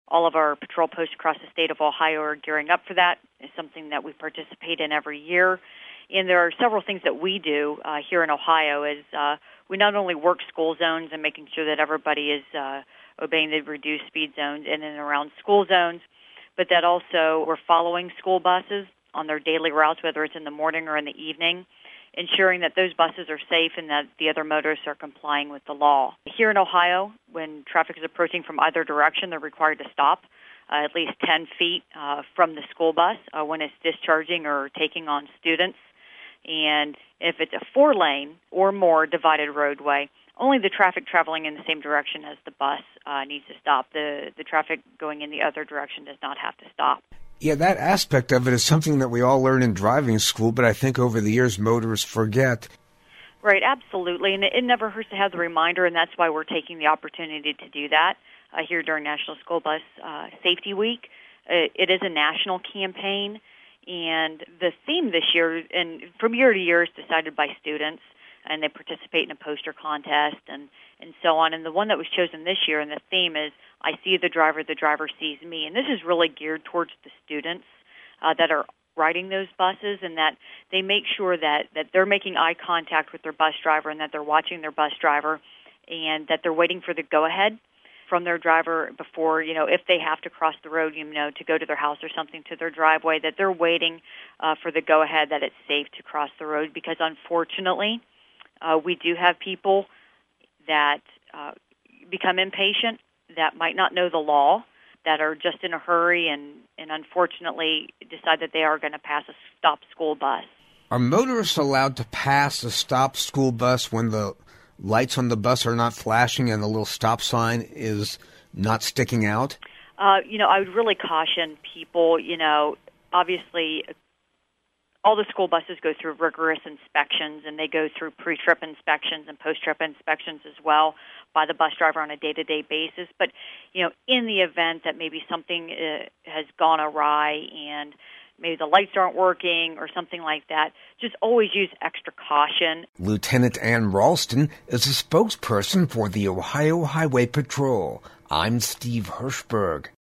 All of our patrol posts across the state of Ohio are gearing up for that. It's something that we participate in every year. And there are several things that we do here in Ohio. We not only work school zones and making sure that everybody is obeying the reduced speed zones in and around school zones, but that also we're following school buses on their daily routes, whether it's in the morning or in the evening, ensuring that those buses are safe and that the other motorists are complying with the law. Here in Ohio, when traffic is approaching from either direction, they're required to stop at least 10 feet from the school bus when it's discharging or taking on students. And if it's a 4-lane or more divided roadway, only the traffic traveling in the same direction as the bus needs to stop. The traffic going in the other direction does not have to stop. Yeah, that aspect of it is something that we all learn in driving school, but I think over the years motorists forget. Right, absolutely. And it never hurts to have the reminder, and that's why we're taking the opportunity to do that here during National School Bus Safety Week. It is a national campaign, and the theme this year, and from year to year, is decided by students, and they participate in a poster contest and so on. And the one that was chosen this year, and the theme is, I see the driver sees me. And this is really geared towards the students that are riding those buses, and that they make sure that they're making eye contact with their bus driver and that they're watching their bus driver and that they're waiting for the go-ahead from their driver before, if they have to cross the road, to go to their house or something, to their driveway, that they're waiting for the go-ahead, that it's safe to cross the road. Because unfortunately, we do have people that become impatient, that might not know the law, that are just in a hurry and unfortunately decide that they are going to pass a stopped school bus. Are motorists allowed to pass a stopped school bus when the lights on the bus are not flashing and the little stop sign is not sticking out? I would really caution people, obviously all the school buses go through rigorous inspections, and they go through pre-trip inspections and post-trip inspections as well by the bus driver on a day-to-day basis. But, in the event that maybe something has gone awry and maybe the lights aren't working or something like that, just always use extra caution. Lieutenant Ann Ralston is a spokesperson for the Ohio Highway Patrol. I'm Steve Hirschberg.